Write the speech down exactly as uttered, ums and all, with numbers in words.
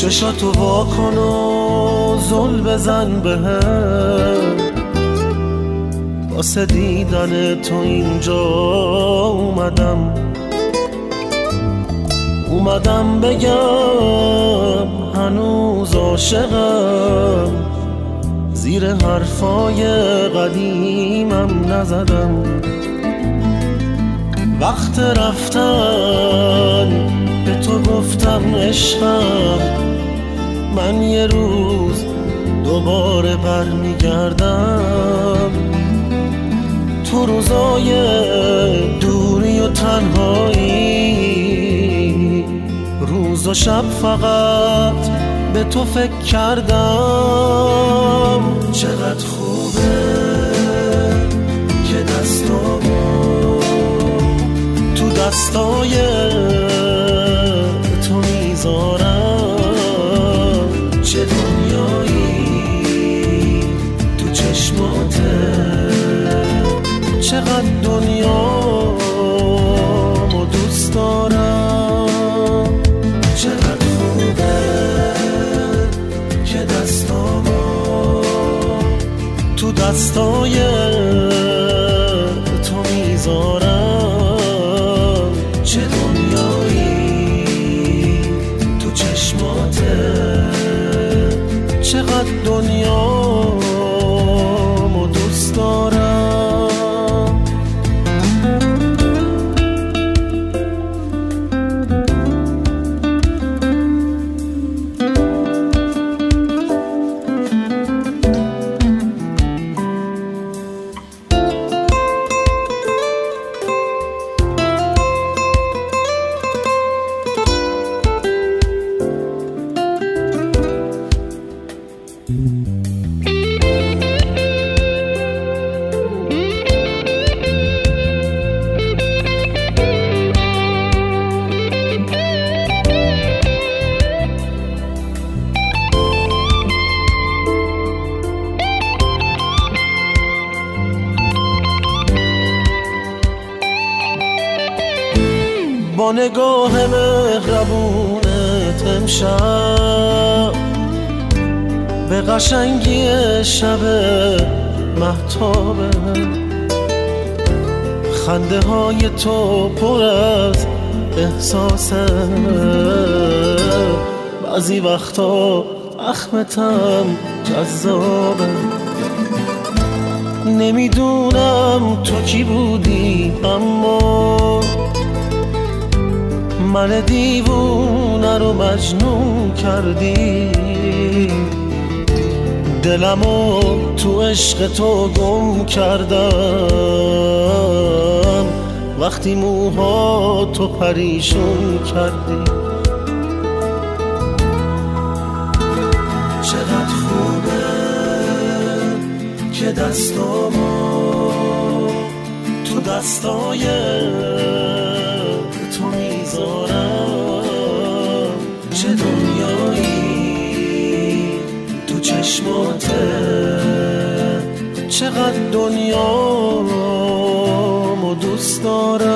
چشاتو وا کن و زل بزن بهم، واسه دیدن تو اینجا اومدم. اومدم بگم هنوز عاشقم، زیر حرفای قدیمم نزدم. وقت رفتن به تو گفتم عشقم، من یه روز دوباره برمیگردم. تو روزای دوری و تنهایی، روز و شب فقط به تو فکر کردم. چقدر خوبه که دستامو تو دستای تو میذارم. چه دنیایی تو چشماته، چقدر دنیامو دوست دارم. چقدر خوبه که دستامو تو دستای تو میذارم. چه دنیایی تو چشماته، چقدر دنیامو دوست دارم. با نگاه مهربونت امشب به قشنگی شب مهتابه، خنده های تو پر از احساسه. بعضی وقتا اخمتم جذابه. نمیدونم تو کی بودی، اما من دیوونه رو مجنون کردی. دلمو تو عشق تو گم کردم، وقتی موها تو پریشون کردی. چقدر خوبه که دستامو تو دستای تو میذارم. چه دنیایی تو چشماته، چقدر دنیامو دوست دارم.